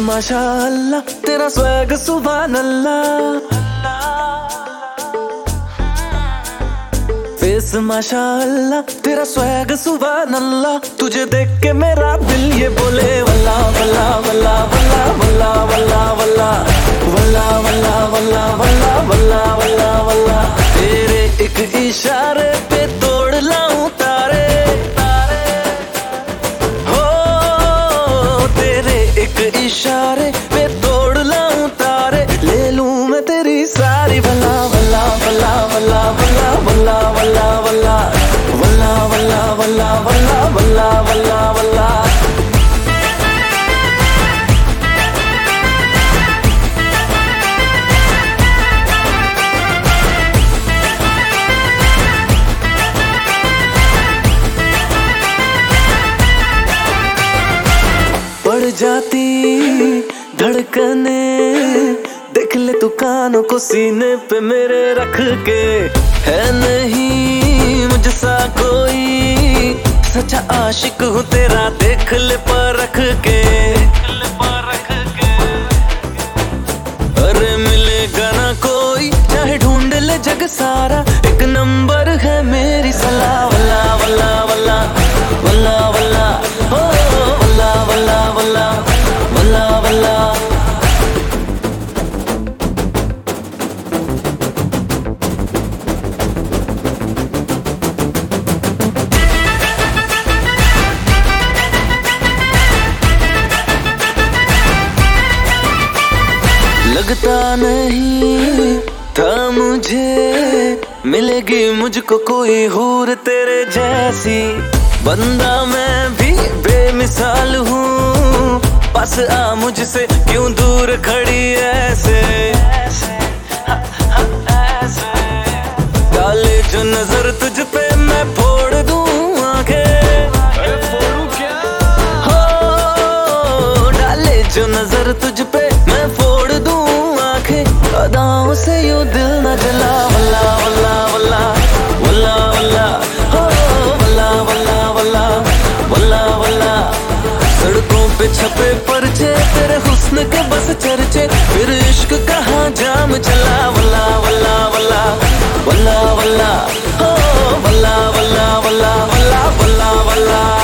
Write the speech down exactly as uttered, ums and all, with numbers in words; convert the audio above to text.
माशाअल्लाह तेरा स्वैग सुभान अल्लाह, फेस माशाअल्लाह तेरा स्वैग सुभान अल्लाह। तुझे देख के मेरा दिल ये बोले वल्ला वल्ला वल्ला वल्ला वल्ला वल्ला वल्ला वल्ला वल्ला वल्ला वल्ला वल्ला वल्ला वल्ला। तेरे एक इशारे पे तोड़ लाऊं तारे, हो तेरे एक इशारे पे तोड़ लाऊं तारे। ले लूं मैं तेरी सारी वल्ला वल्ला वल्ला वल्ला वल्ला वल्ला वल्ला वल्ला वल्ला वल्ला वल्ला वल्ला वल्ला वल्ला वल्ला। बढ़ जाती धड़कने देख ले तू कानों को सीने पे मेरे रख के। है नहीं मुझसा कोई सच्चा आशिक हूँ तेरा, देख ले परख के। अरे मिलेगा ना कोई चाहे ढूंढ ले जग सारा, एक नंबर है मेरी सलाह वल्ला वल्ला वल्ला वल्ला वल्ला हो वल्ला वल्ला वल्ला वल्ला वल्ला। लगता नहीं था मुझे मिलेगी मुझको कोई हूर तेरे जैसी। बंदा मैं भी बेमिसाल हूँ, पास आ मुझसे क्यों दूर खड़ी ऐसे। डाले जो नजर तुझ पे मैं फोड़ दूँ आंखें, हो डाले जो नजर तुझ पे मैं फोड़ दूँ आंखें। अदाओं से यूं दिल न जला वल्ला वल्ला वल्ला वल्ला वल्ला हो वल्ला वल्ला वल्ला वल्ला वल्ला। सड़कों पे छपे पर्चे तेरे हुस्न के बस चर्चे, फिर इश्क कहाँ जाम चला वल्ला वल्ला वल्ला वल्ला वल्ला हो वल्ला वल्ला वल्ला वल्ला वल्ला वल्ला।